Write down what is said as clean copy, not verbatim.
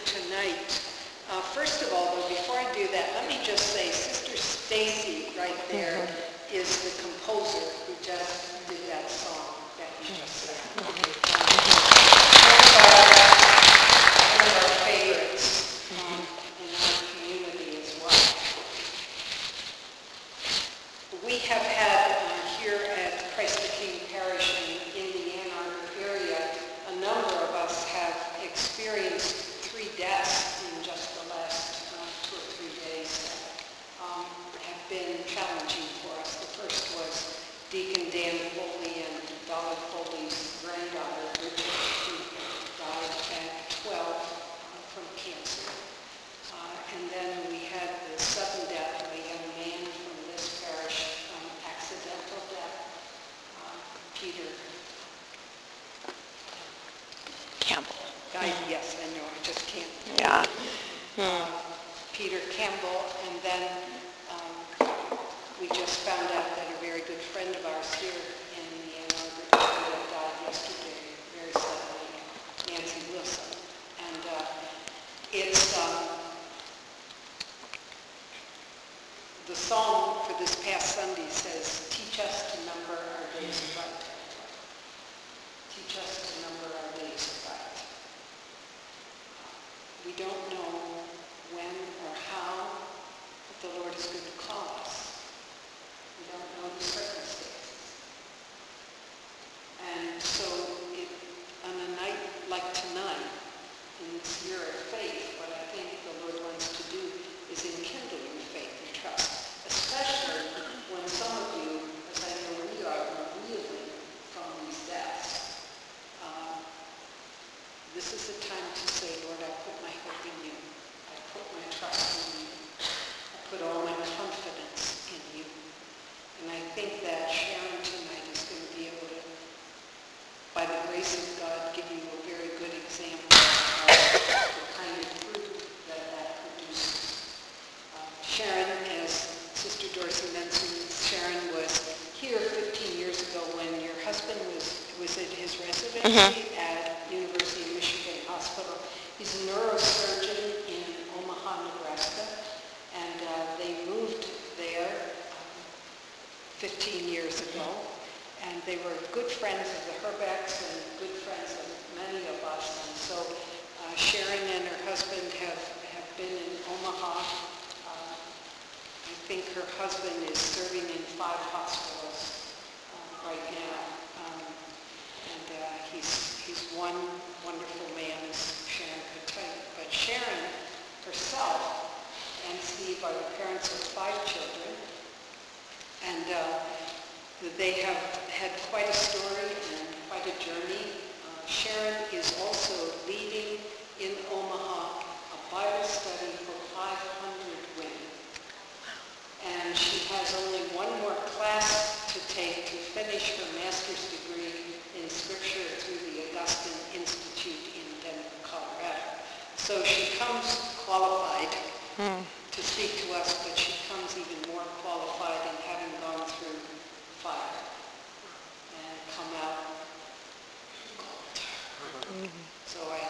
tonight. First of all, though, before I do that, let me just say Sister Stacy right there is the composer who just did that song that you just sang. One of our favorites in our community as well. We have had here at Christ the King Parish in the Ann Arbor area, a number of us have experienced 3 deaths in just the last 2 or 3 days that have been challenging for us. The first was Deacon Dan Foley and Dolly Foley's granddaughter, Bridget, who died at 12 from cancer. And then we had the sudden death of a young man from this parish, accidental death, Peter Campbell. Yes, I know, I just can't. Yeah. Peter Campbell, and then we just found out that a very good friend of ours here in the Ann Arbor area died yesterday, very suddenly, Nancy Wilson. And it's the song for this past Sunday says, "Teach us to number our days right." Teach us to number our days right. We don't know when or how, but the Lord is going to call us. We don't know the circumstances. And so on a night like tonight, in this year of faith, what I think the Lord wants to do is enkindle your faith and trust, especially when some of you, as I know we are reeling from these deaths. This is the time to say, Lord, I put my hope in you. I put my trust in you. I put all my confidence in you. And I think that Sharon tonight is going to be able to, by the grace of God, give you a very good example of the kind of fruit that produces. Sharon, as Sister Dorsey mentioned, Sharon was here 15 years ago when your husband was at his residency at University of Michigan Hospital. He's a neurosurgeon in Omaha, Nebraska, and they moved there 15 years ago, and they were good friends of the Herbecks and good friends of many of us. And so Sharon and her husband have been in Omaha. I think her husband is serving in 5 hospitals right now. And he's one wonderful man, as Sharon could tell you. But Sharon herself and Steve are the parents of 5 children. And they have had quite a story and quite a journey. Sharon is also leading in Omaha a Bible study for 500 women. And she has only one more class to take to finish her master's degree in Scripture through the Augustine Institute in Denver, Colorado. So she comes qualified to speak to us, but she comes even more qualified in having gone through fire and come out gold. So I